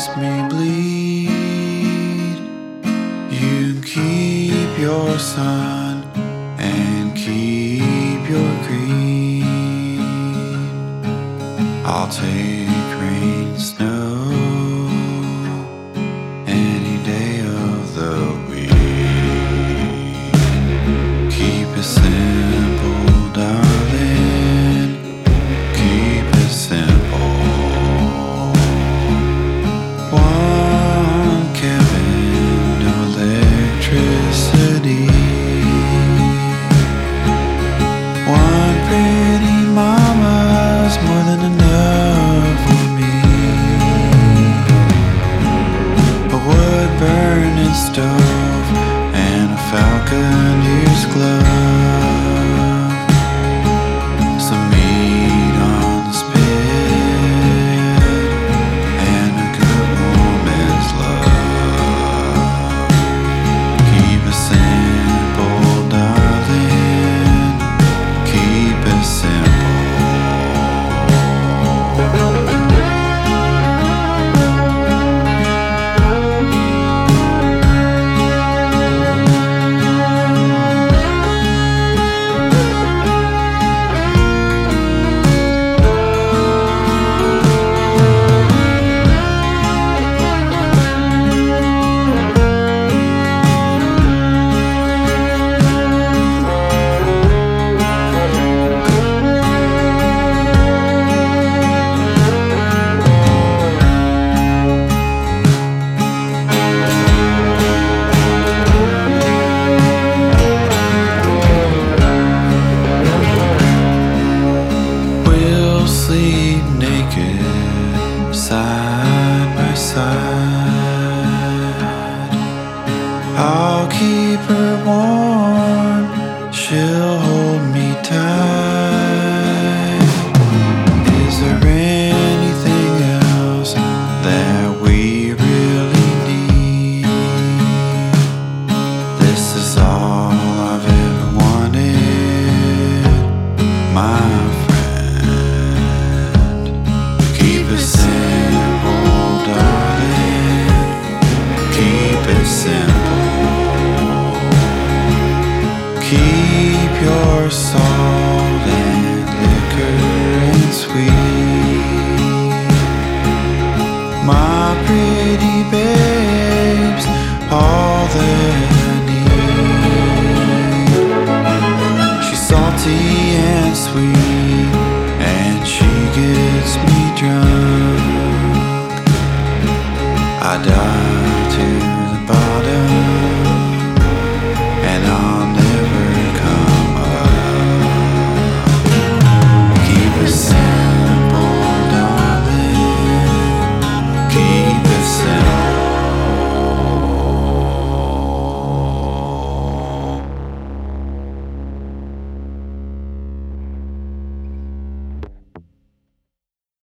me bleed. You keep your sun and keep your green. I'll take rain, snow, any day of the week. Keep it simple, darling. Keep it simple. One cabin, no electricity. One pretty mama's more than enough for me. A wood burning stove and a falconier's glove. Some meat on the spit and a good woman's love. Keep it simple, darling. Keep it simple. Sleep naked, side by side. I'll keep her warm, she'll hold me tight. Is there anything else that we really need? This is all I've ever wanted, my